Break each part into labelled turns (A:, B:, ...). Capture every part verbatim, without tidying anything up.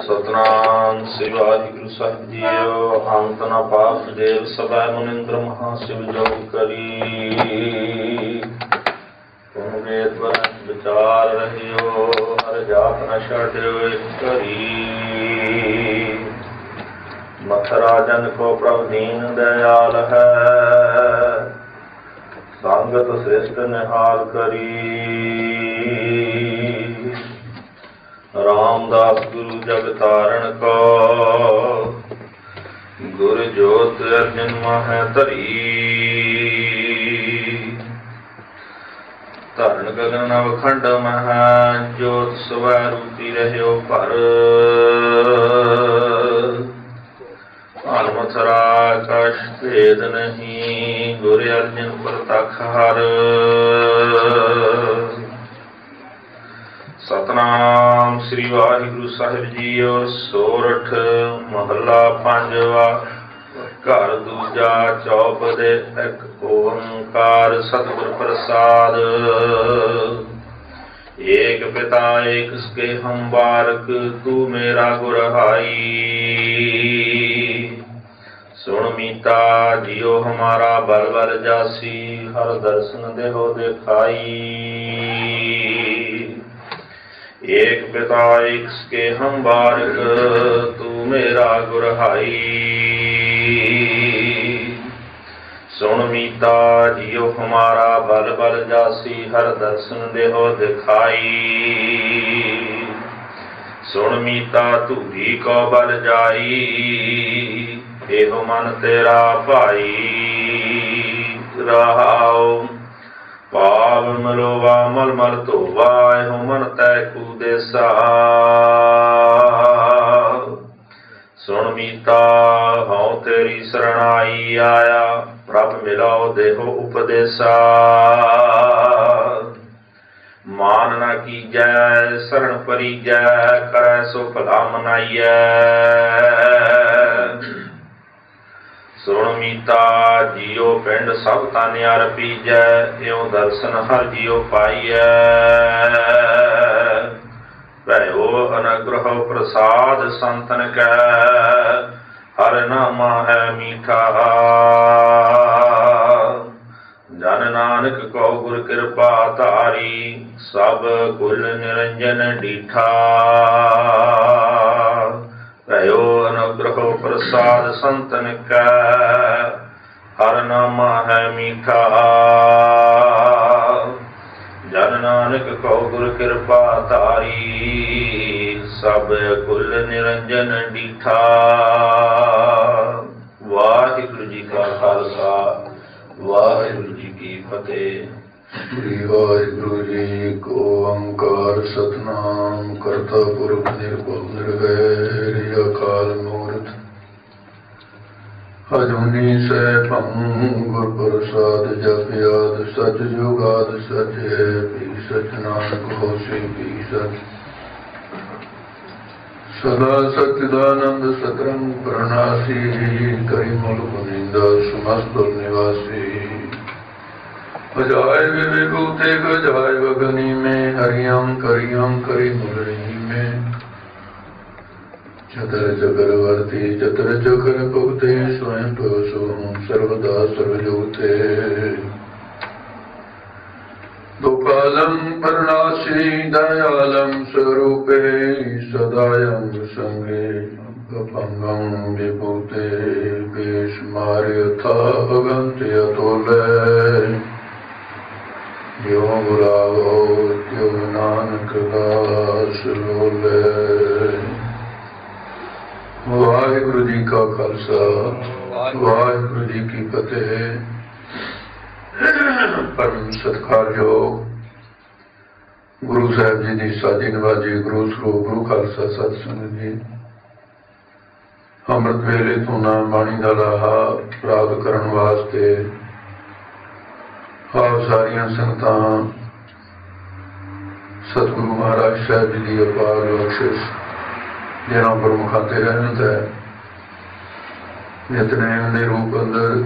A: सतनाम श्री वाहिगुरु साहिब जीओ। अंत न पाप देव सबै मुनिंद्र महाशिव जो करी। तुम वेद विचार रहियो हर जात न छाड़ियो करी। मथुरा जन को प्रभु दीन दयाल है, संगत श्रेष्ठ निहाल करी। रामदास गुरु जग तारण को, गुर जोत अर्जन माह धरी। धरण गगन अवखंड मह, जोत स्वै रूपी रह्यो पर। मथुरा कश भेद नहीं, गुर अर्जन प्रतख हर। सतनाम श्री वाहिगुरु साहिब जीओ। सोरठ महला पंजवा। घर दूजा चौप दे एक ओंकार सतगुर प्रसाद। एक पिता एक सके हम बारक, तू मेरा गुर हाई। सुन मीता जियो हमारा बल बल जासी, हर दर्शन देहो दिखाई। एक पिता एक सके हम बारक, तू मेरा गुर हाई। सुन मीता जियो हमारा बल बल जासी, हर दर्शन देहो दिखाई। सुन मीता तू भी को बल जाई, एहो मन तेरा भाई। रहाओ पाव मलोवा मल मल धोवा, एहो मन तै कुदेसा। सुन मीता हूँ तेरी शरणाई आया, प्रभ मिलाओ देहो उपदेसा। मान न कीजै शरण परिजै, करै सो भला मनाइयै। सुन मीता जियो पिंड सब तानिया रपीजै, इउं दर्शन हर जियो पाइयै। भैयो अनुग्रह प्रसाद संतन कै, हर नामा है मीठा। जन नानक को गुर कृपा तारी, सब कुल निरंजन डीठा। भैयो अनुग्रह प्रसाद संतन कै, हर नामा है मीठा। जन नानक को गुर कृपा तारी, सब कुल निरंजन डीठा। वाहिगुरु जी का खालसा, वाहिगुरु जी की फतेह।
B: श्री वाहिगुरु जी को ओंकार सतनाम करता पुरख निर्भव निर्वैर अकाल मूर्त। अजूनी सैभं गुर प्रसाद जप याद, सच जुगाद सच है भी सच, नानक होसी भी सच। सदा सच्चिदानंद सतरंग प्रणासी, करी मूल मुनिंदा समस्त निवासी। अजाय विभूते गजाय वगनी में, हरियम करियम करी मुरली में। चतर चक्रवर्ती चतर चक्र भुगते, स्वयं सोहम सर्वदा सर्वजोते। दुकालम परनासी दयालम स्वरूपे, सदायं संगे भंगम विभूते। वेश मार्य था भगंत अतोले, यो बुलाओ त्यो नानक दास लोले। वाहिगुरु जी का खालसा, वाहिगुरु जी की फतेह। परम सत्कारयोग गुरु साहिब जी की साजी नवाजी, गुरु ਸਰੂਪ गुरु खालसा सत संगत जी। ਅੰਮ੍ਰਿਤ ਵੇਲੇ ਤੋਂ ਨਾਮ ਬਾਣੀ ਦਾ ਲਾਹਾ ਪ੍ਰਾਪਤ ਕਰਨ ਵਾਸਤੇ ਆਪ ਸਾਰੀਆਂ ਸੰਗਤਾਂ ਸਤਿਗੁਰੂ ਮਹਾਰਾਜ ਸਾਹਿਬ ਜੀ ਦੀ ਅਪਾਰ ਬਖਸ਼ਿਸ਼, ਜਿਹਨਾਂ ਪ੍ਰਮੁਖਾਂ ਤੇ ਰਹਿਮਤ ਹੈ, ਨਿਤਨੇਮ ਦੇ ਰੂਪ ਅੰਦਰ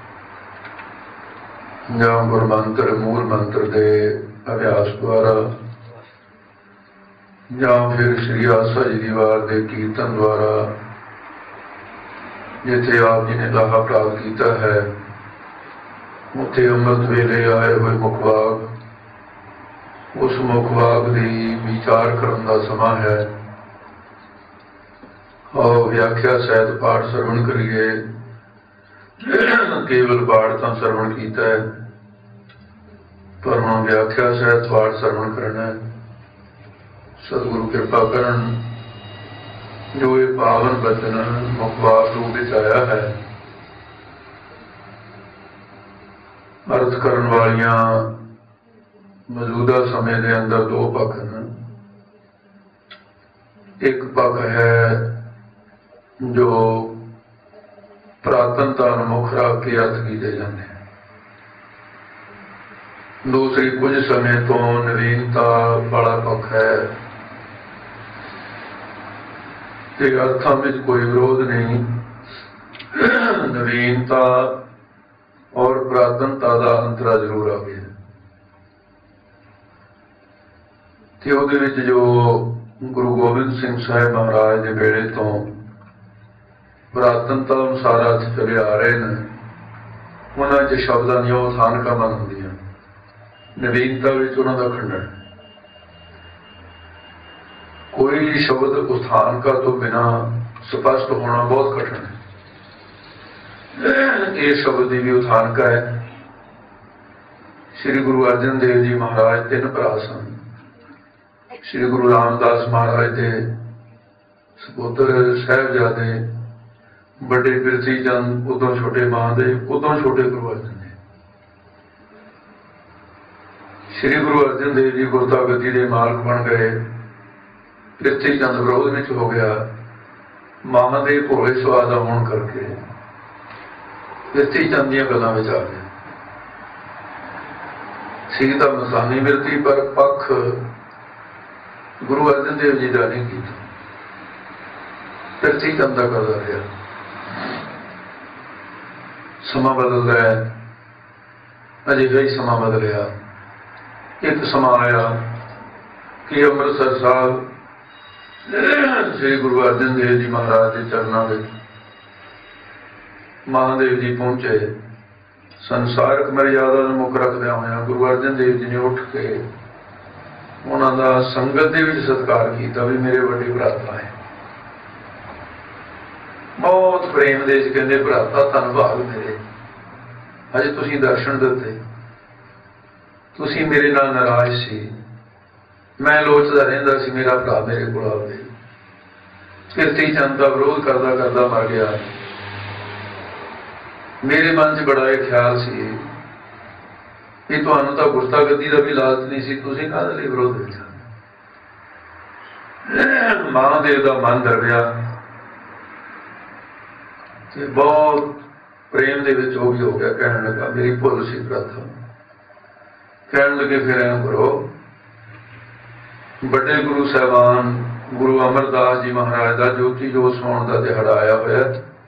B: ਜਾਂ ਗੁਰਮੰਤਰ ਮੂਲ ਮੰਤਰ ਦੇ ਅਭਿਆਸ ਦੁਆਰਾ ਜਾਂ ਫਿਰ ਸ੍ਰੀ ਆਸਾ ਜੀ ਦੀ ਵਾਰ ਦੇ ਕੀਰਤਨ ਦੁਆਰਾ ਜਿੱਥੇ ਆਪ ਜੀ ਨੇ ਲਾਹਾ ਪ੍ਰਾਪਤ ਕੀਤਾ ਹੈ, ਉੱਥੇ ਅੰਮ੍ਰਿਤ ਵੇਲੇ ਆਏ ਹੋਏ ਮੁਖਵਾਕ, ਉਸ ਮੁਖਵਾਕ ਦੀ ਵਿਚਾਰ ਕਰਨ ਦਾ ਸਮਾਂ ਹੈ। ਆਓ ਵਿਆਖਿਆ ਸਹਿਤ ਪਾਠ ਸਰਵਣ ਕਰੀਏ। ਕੇਵਲ ਪਾਠ ਤਾਂ ਸਰਵਣ ਕੀਤਾ ਹੈ, ਪਰ ਹੁਣ ਵਿਆਖਿਆ ਸਹਿਤ ਪਾਠ ਸਰਵਣ ਕਰਨਾ ਹੈ। ਸਤਿਗੁਰੂ ਕਿਰਪਾ ਕਰਨ, ਜੋ ਇਹ ਪਾਵਨ ਬਚਨ ਮੁਖਵਾਕ ਰੂਪ ਵਿੱਚ ਆਇਆ ਹੈ, ਅਰਥ ਕਰਨ ਵਾਲੀਆਂ ਮੌਜੂਦਾ ਸਮੇਂ ਦੇ ਅੰਦਰ ਦੋ ਪੱਖ ਹਨ। ਇੱਕ ਪੱਖ ਹੈ ਜੋ ਪੁਰਾਤਨਤਾ ਨੂੰ ਮੁੱਖ ਰੱਖ ਕੇ ਅਰਥ ਕੀਤੇ ਜਾਂਦੇ ਹਨ। ਦੂਸਰੀ ਕੁਝ ਸਮੇਂ ਤੋਂ ਨਵੀਨਤਾ ਵਾਲਾ ਪੱਖ ਹੈ ਤੇ ਅਰਥਾਂ ਵਿੱਚ ਕੋਈ ਵਿਰੋਧ ਨਹੀਂ। ਨਵੀਨਤਾ ਔਰ ਪੁਰਾਤਨਤਾ ਦਾ ਅੰਤਰਾ ਜ਼ਰੂਰ ਆ ਗਿਆ ਤੇ ਉਹਦੇ ਵਿੱਚ ਜੋ ਗੁਰੂ ਗੋਬਿੰਦ ਸਿੰਘ ਸਾਹਿਬ ਮਹਾਰਾਜ ਦੇ ਵੇਲੇ ਤੋਂ ਪੁਰਾਤਨਤਾ ਅਨੁਸਾਰ ਅਰਥ ਚਲੇ ਆ ਰਹੇ ਨੇ, ਉਹਨਾਂ 'ਚ ਸ਼ਬਦਾਂ ਦੀਆਂ ਉਥਾਨਕਾਂ ਬੰਦ ਹੁੰਦੀਆਂ, ਨਵੀਨਤਾ ਵਿੱਚ ਉਹਨਾਂ ਦਾ ਖੰਡਨ। ਕੋਈ ਸ਼ਬਦ ਉਥਾਨਕਾਂ ਤੋਂ ਬਿਨਾਂ ਸਪਸ਼ਟ ਹੋਣਾ ਬਹੁਤ ਕਠਿਨ ਹੈ। ਇਹ ਸ਼ਬਦ ਦੀ ਵੀ ਉਥਾਨਕਾ ਹੈ। ਸ੍ਰੀ ਗੁਰੂ ਅਰਜਨ ਦੇਵ ਜੀ ਮਹਾਰਾਜ ਤਿੰਨ ਭਰਾ ਸਨ। ਸ੍ਰੀ ਗੁਰੂ ਰਾਮਦਾਸ ਮਹਾਰਾਜ ਦੇ ਸਪੁੱਤਰ ਸਾਹਿਬਜ਼ਾਦੇ, ਵੱਡੇ ਪਿਰਥੀ ਚੰਦ ਉਦੋਂ ਛੋਟੇ ਮਹਾਦੇਵ, ਉਦੋਂ ਛੋਟੇ ਗੁਰੂ ਅਰਜਨ ਦੇਵ। ਸ੍ਰੀ ਗੁਰੂ ਅਰਜਨ ਦੇਵ ਜੀ ਗੁਰਤਾ ਗੱਦੀ ਦੇ ਮਾਲਕ ਬਣ ਗਏ। ਪਿਰਥੀ ਚੰਦ ਵਿਰੋਧ ਵਿੱਚ ਹੋ ਗਿਆ। ਮਹਾਦੇਵ ਭੋਲੇ ਸੁਭਾਅ ਦਾ ਹੋਣ ਕਰਕੇ ਪਿਰਥੀ ਚੰਦ ਦੀਆਂ ਗੱਲਾਂ ਵਿੱਚ ਆ ਗਏ। ਸੀ ਤਾਂ ਮਸਾਨੀ ਮਿਰਤੀ, ਪਰ ਪੱਖ ਗੁਰੂ ਅਰਜਨ ਦੇਵ ਜੀ ਦਾ ਨਹੀਂ ਕੀਤਾ, ਪਿਰਥੀ ਚੰਦ ਦਾ ਕਰਦਾ ਰਿਹਾ। ਸਮਾਂ ਬਦਲਦਾ ਹੈ, ਅਜਿਹਾ ਹੀ ਸਮਾਂ ਬਦਲਿਆ। ਇੱਕ ਸਮਾਂ ਆਇਆ ਕਿ ਅੰਮ੍ਰਿਤਸਰ ਸਾਹਿਬ ਸ੍ਰੀ ਗੁਰੂ ਅਰਜਨ ਦੇਵ ਜੀ ਮਹਾਰਾਜ ਦੇ ਚਰਨਾਂ ਵਿੱਚ ਮਹਾਦੇਵ ਜੀ ਪਹੁੰਚੇ। ਸੰਸਾਰਕ ਮਰਿਆਦਾ ਨੂੰ ਮੁੱਖ ਰੱਖਦਿਆਂ ਹੋਇਆਂ ਗੁਰੂ ਅਰਜਨ ਦੇਵ ਜੀ ਨੇ ਉੱਠ ਕੇ ਉਹਨਾਂ ਦਾ ਸੰਗਤ ਦੇ ਵਿੱਚ ਸਤਿਕਾਰ ਕੀਤਾ ਵੀ ਮੇਰੇ ਵੱਡੇ ਭਰਾਤਾ ਹੈ। ਬਹੁਤ ਪ੍ਰੇਮ ਦੇ ਵਿੱਚ ਕਹਿੰਦੇ, ਭਰਾਤਾ ਧੰਨਵਾਦ ਮੇਰੇ, ਅਜੇ ਤੁਸੀਂ ਦਰਸ਼ਨ ਦਿੱਤੇ। ਤੁਸੀਂ ਮੇਰੇ ਨਾਲ ਨਾਰਾਜ਼ ਸੀ, ਮੈਂ ਲੋਚਦਾ ਰਹਿੰਦਾ ਸੀ ਮੇਰਾ ਭਰਾ ਮੇਰੇ ਕੋਲ ਆਵੇ। ਪਿਰਥੀ ਚੰਦ ਦਾ ਵਿਰੋਧ ਕਰਦਾ ਕਰਦਾ ਮਰ ਗਿਆ। ਮੇਰੇ ਮਨ 'ਚ ਬੜਾ ਇਹ ਖਿਆਲ ਸੀ ਕਿ ਤੁਹਾਨੂੰ ਤਾਂ ਗੁਰਤਾ ਗੱਦੀ ਦਾ ਵੀ ਲਾਲਚ ਨਹੀਂ ਸੀ, ਤੁਸੀਂ ਕਾਹਦੇ ਲਈ ਵਿਰੋਧ ਵਿੱਚ? ਮਹਾਦੇਵ ਦਾ ਮਨ ਡਰਿਆ ਤੇ ਬਹੁਤ ਪ੍ਰੇਮ ਦੇ ਵਿੱਚ ਉਹ ਵੀ ਹੋ ਗਿਆ। ਕਹਿਣ ਲੱਗਾ, ਮੇਰੀ ਭੁੱਲ ਸੀ ਪ੍ਰਥਾ। ਕਹਿਣ ਲੱਗੇ, ਫਿਰ ਐਂ ਕਰੋ, ਵੱਡੇ ਗੁਰੂ ਸਾਹਿਬਾਨ ਗੁਰੂ ਅਮਰਦਾਸ ਜੀ ਮਹਾਰਾਜ ਦਾ ਜੋਤੀ ਜੋਤ ਸਮਾਉਣ ਦਾ ਦਿਹਾੜਾ ਆਇਆ ਹੋਇਆ,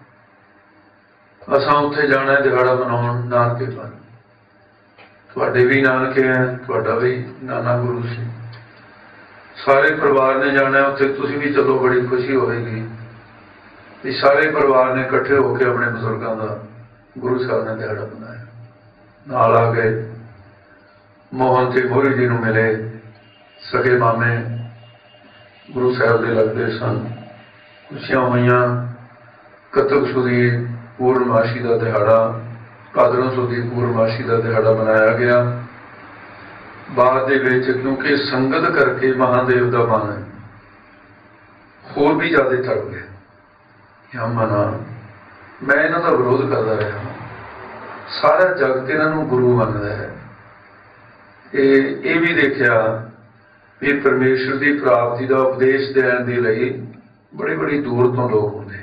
B: ਅਸਾਂ ਉੱਥੇ ਜਾਣਾ ਦਿਹਾੜਾ ਮਨਾਉਣ। ਨਾਨਕੇ ਪਰ ਤੁਹਾਡੇ ਵੀ ਨਾਨਕੇ ਹੈ, ਤੁਹਾਡਾ ਵੀ ਨਾਨਾ ਗੁਰੂ ਸੀ, ਸਾਰੇ ਪਰਿਵਾਰ ਨੇ ਜਾਣਾ ਉੱਥੇ, ਤੁਸੀਂ ਵੀ ਚਲੋ, ਬੜੀ ਖੁਸ਼ੀ ਹੋਵੇਗੀ। ਤੇ ਸਾਰੇ ਪਰਿਵਾਰ ਨੇ ਇਕੱਠੇ ਹੋ ਕੇ ਆਪਣੇ ਬਜ਼ੁਰਗਾਂ ਦਾ ਗੁਰੂ ਸਾਹਿਬ ਨੇ ਦਿਹਾੜਾ ਮਨਾਇਆ। ਨਾਲ ਆ ਗਏ, ਮੋਹਨ ਤੇ ਮੋਹਰੀ ਜੀ ਨੂੰ ਮਿਲੇ। ਸਕੇ ਮਾਮੇ ਗੁਰੂ ਸਾਹਿਬ ਦੇ ਲੱਗਦੇ ਸਨ। ਖੁਸ਼ੀਆਂ ਹੋਈਆਂ। ਕੱਤਕ ਸੁਦੀ ਪੂਰਨਮਾਸ਼ੀ ਦਾ ਦਿਹਾੜਾ, ਭਾਦਰੋਂ ਸੁਦੀ ਪੂਰਨਮਾਸ਼ੀ ਦਾ ਦਿਹਾੜਾ ਮਨਾਇਆ ਗਿਆ। ਬਾਅਦ ਦੇ ਵਿੱਚ ਕਿਉਂਕਿ ਸੰਗਤ ਕਰਕੇ ਮਹਾਦੇਵ ਦਾ ਮਨ ਹੋਰ ਵੀ ਜ਼ਿਆਦਾ ਤੜ ਗਿਆ। ਕਿਆ ਮਨਾ, ਮੈਂ ਇਹਨਾਂ ਦਾ ਵਿਰੋਧ ਕਰਦਾ ਰਿਹਾ, ਸਾਰਾ ਜਗਤ ਇਹਨਾਂ ਨੂੰ ਗੁਰੂ ਮੰਨਦਾ ਹੈ। ਇਹ ਇਹ ਵੀ ਦੇਖਿਆ ਵੀ ਪਰਮੇਸ਼ਰ ਦੀ ਪ੍ਰਾਪਤੀ ਦਾ ਉਪਦੇਸ਼ ਦੇਣ ਦੇ ਲਈ ਬੜੀ ਬੜੀ ਦੂਰ ਤੋਂ ਲੋਕ ਹੁੰਦੇ।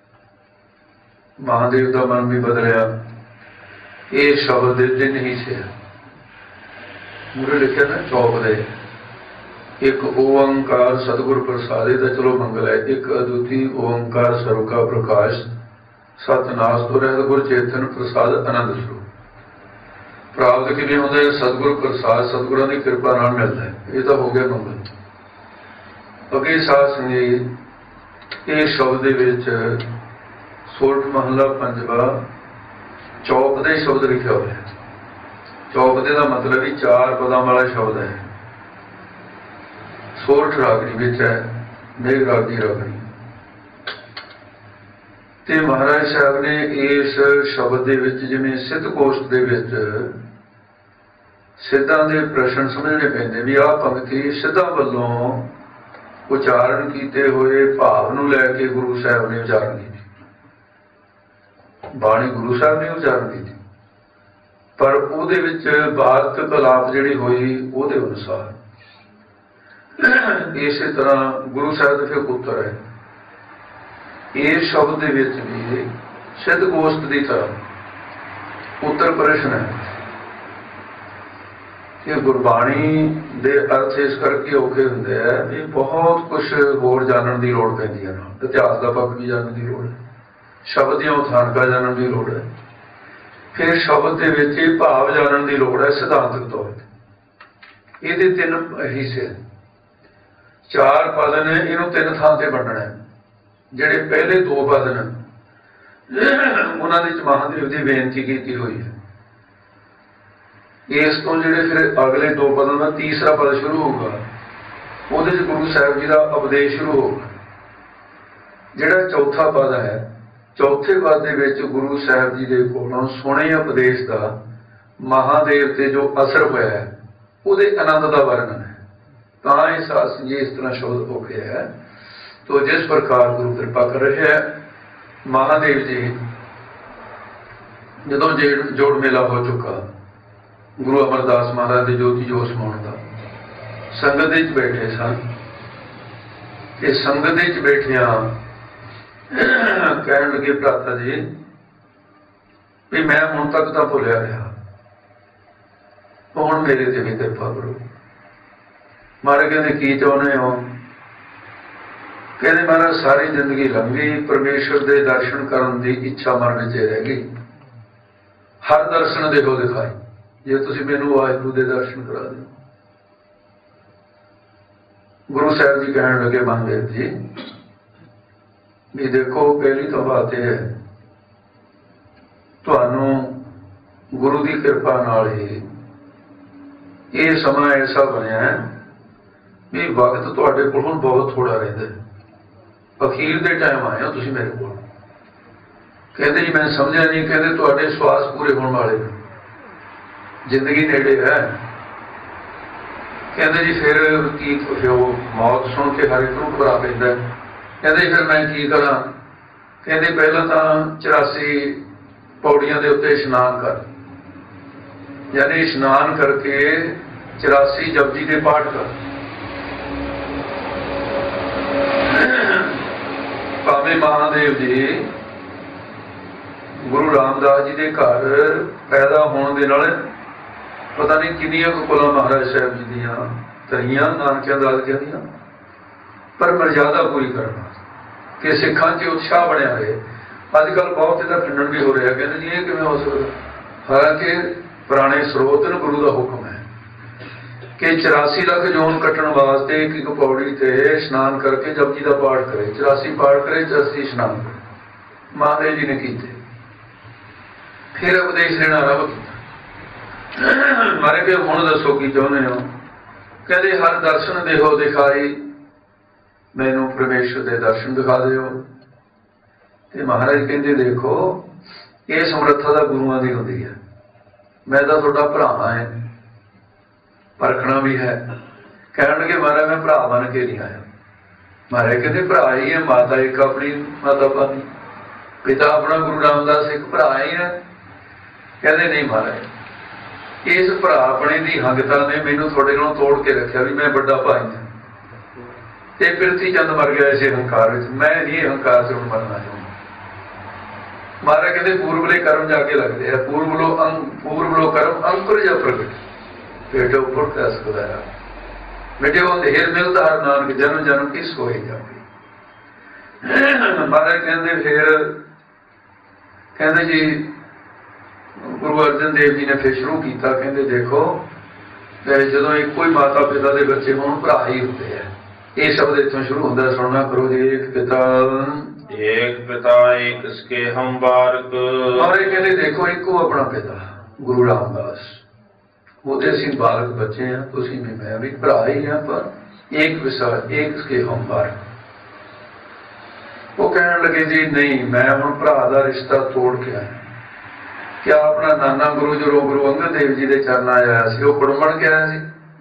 B: ਮਹਾਦੇਵ ਦਾ ਮਨ ਵੀ ਬਦਲਿਆ। ਇਹ ਸ਼ਬਦ ਦੇ ਨਹੀਂ ਸੀ ਮੂਰੇ ਲਿਖਿਆ ਨਾ ਚੌਕ ਦੇ, ਇੱਕ ਓੰਕਾਰ ਸਤਿਗੁਰ ਪ੍ਰਸਾਦੇ ਦਾ ਚਲੋ ਮੰਗਲ ਹੈ, ਇੱਕ ਅਦੁੱਤੀ ਓੰਕਾਰ ਸਰਬ ਕਾ ਪ੍ਰਕਾਸ਼, ਸਤਿਨਾਸ ਤੋਂ ਰਹਿਤ ਗੁਰ ਚੇਤਨ ਪ੍ਰਸਾਦ ਆਨੰਦ ਸਰੂਪ। ਪ੍ਰਾਪਤ ਕਿਵੇਂ ਹੁੰਦਾ ਹੈ? ਸਤਿਗੁਰ ਪ੍ਰਸਾਦ, ਸਤਿਗੁਰਾਂ ਦੀ ਕਿਰਪਾ ਨਾਲ ਮਿਲਦਾ ਹੈ। ਇਹ ਤਾਂ ਹੋ ਗਿਆ ਮੰਗਲ। अगे साध संगीत ये शब्द दे सोठ महला पंजवा चौपदे शब्द लिखा हुआ है। चौपदे का मतलब ही चार पदों वाला शब्द है। सोठ रागनी विच है, मेघ राग की रागनी। ते महाराज साहब ने इस शब्द दे विच जिवें सिद्ध गोष्ठ दे विच सिद्धां दे प्रश्न समझने पैंदे भी आह पंक्ति सिद्धां वल्लों उचारण कीते हुए भाव नूं लैके गुरु साहब ने उचारण की। बाणी गुरु साहब ने उचारण की, पर उहदे विच वार्तक अलाप जिहड़ी होई उहदे अनुसार इसे तरह गुरु साहब दे फिर पुत्र है। इस शब्द दे विच भी सिद्ध गोष्ठ की तरह उत्तर प्रश्न है कि गुरबाणी दे अर्थ इस करके औखे हुंदे है भी बहुत कुछ होर जानन की लोड़ पैंदी है। इतिहास का पक्ष भी जानन की लोड़ है, शब्द दियां उथानकां जानन की लोड़ है, फिर शब्द दे विच भाव जानन की लोड़ है सिद्धांतक तौर पर। ये तीन हिस्से चार पद ने, इनू तीन थां ते वंडना है। जिहड़े पहले दो पद ने उन्हां दे विच महादेव की बेनती की हुई है। इस तो जिहड़े फिर अगले दो पदों का तीसरा पद शुरू होगा, उहदे विच गुरु साहब जी का उपदेश शुरू होगा। जिहड़ा चौथा पद है, चौथे पद दे विच गुरु साहब जी के कोलों सुने उपदेश का महादेव ते जो असर होया है उहदे आनंद का वर्णन है। तां इस जी इस तरह शब्द हो गया है। तो जिस प्रकार गुरु कृपा कर रहे हैं, महादेव जी जदों जोड़ मेला हो चुका, गुरु अमरदास महाराज के ज्योति जोत समाउण दा संगत विच बैठे सन। कि संगत विच बैठिया कहण लगे भ्राता जी भी मैं हुण तक तो भुलिया रहा, हुण मेरे ते भी कृपा करो। महाराज कहते की चाहुंदे हो? कहते महाराज सारी जिंदगी लंघ गई, परमेश्वर के दर्शन करने की इच्छा मन में रह गई। हर दर्शन देखो दिखाई, जे तुसीं मैनूं वाहिगुरू दे दर्शन करा दो। गुरु साहब जी कहने लगे महादेव जी भी देखो, पहली तो बात यह है तुहानूं गुरु की कृपा नाल ही ये समा ऐसा बनया है भी वक्त तुहाडे कोल हुण बहुत थोड़ा रहिंदा है। अखीर दे टाइम आए हो तुसीं मेरे कोल। कहते जी मैं समझा नहीं, कहते तुहाडे सवास पूरे होने वाले, जिंदगी नेड़े है। कहते जी फिर की फिर मौत सुन के हर एक नूं घबरा पैंदा। कहते फिर मैं की करा? कहते पहला तो चौरासी पौड़ियां दे उत्ते इशनान कर, यानी इशनान करके चौरासी जपजी के पाठ कर। भावे महादेव जी गुरु रामदास जी के घर पैदा होने के नाल पता नहीं किन्नियां कुलां महाराज साहब जी दियां तरीयां नानकियां दादकियां दियां, पर मर्यादा पूरी करना कि सिखां च उत्साह बनिया रहे। अजकल बहुत इहदा खंडन भी हो रहा, कहते जी ये किवें हो सकदा? हालांकि पुराने स्रोत ने गुरु का हुक्म है कि चौरासी लख जोन कट्टण वास्ते एक एक पौड़ी ते स्नान करके जपजी का पाठ करे, चौरासी पाठ करे, चौरासी स्नान करे। महादेव जी ने कीते, फिर उपदेश देना आरंभ किया। मारे के हुण दसो की चाहुंदे हो? कहते हर दर्शन देहो दिखाई, मैनू परमेश्वर के दर्शन दिखा दिओ। ते महाराज कहते देखो ये समर्था दा गुरुआं दी हुंदी है। मैं तो तुहाडा भरा है, परखना भी है। कहण लगे महाराज मैं भरा बन के नहीं आया। महाराज कहते भरा ही है, माता एक अपनी माता पानी, पिता अपना गुरु रामदास एक भरा ही है। कहते नहीं महाराज इस भरा अपने की हंगता ने मैनू थोड़े नालों तोड़ के रखा भी मैं बड़ा भाई हाँ। ते पिरथी चंद मर गया इस हंकार में, मैं नहीं हंकार से हुण मरना चाहूँगा। महाराज कहते पूर्वले कर्म जाके लगते हैं, पूर्वलो अंग पूर्वलो कर्म अंकुर या प्रगट बेटे उपर कैस खुदाया बेटे वो हेर मिलता हर नानक जन्म जन्म की सोई जाती। महाराज कहते फिर कहते जी गुरु अर्जन देव जी ने फिर शुरू किया, कहते देखो जो एक कोई माता पिता के बच्चे हों भरा ही होते हैं, ਇਹ ਸ਼ਬਦ ਇੱਥੋਂ ਸ਼ੁਰੂ ਹੁੰਦਾ, ਸੁਣਨਾ ਕਰੋ ਜੀ। ਏਕ ਪਿਤਾ
A: ਏਕ ਪਿਤਾ ਏਕ ਇਸਕੇ ਹਮ ਬਾਰਕ।
B: ਔਰ ਇਹ ਕਹਿੰਦੇ ਦੇਖੋ ਇੱਕੋ ਆਪਣਾ ਪਿਤਾ ਗੁਰੂ ਰਾਮਦਾਸ, ਉਹਦੇ ਅਸੀਂ ਬਾਲਕ ਬੱਚੇ ਹਾਂ, ਤੁਸੀਂ ਵੀ ਮੈਂ ਵੀ ਭਰਾ ਹੀ ਹਾਂ, ਪਰ ਏਕ ਵਿਸਾ ਏਕ ਇਸਕੇ ਹਮ ਬਾਰਕ। ਉਹ ਕਹਿਣ ਲੱਗੇ ਜੀ ਨਹੀਂ, ਮੈਂ ਹੁਣ ਭਰਾ ਦਾ ਰਿਸ਼ਤਾ ਤੋੜ ਕੇ ਆਇਆ। ਕਿਆ ਆਪਣਾ ਨਾਨਾ ਗੁਰੂ ਜਦੋਂ ਗੁਰੂ ਅੰਗਦ ਦੇਵ ਜੀ ਦੇ ਚਰਨਾਂ ਆਇਆ ਸੀ, ਉਹ ਕੁੜਮਣ ਕੇ ਆਇਆ ਸੀ।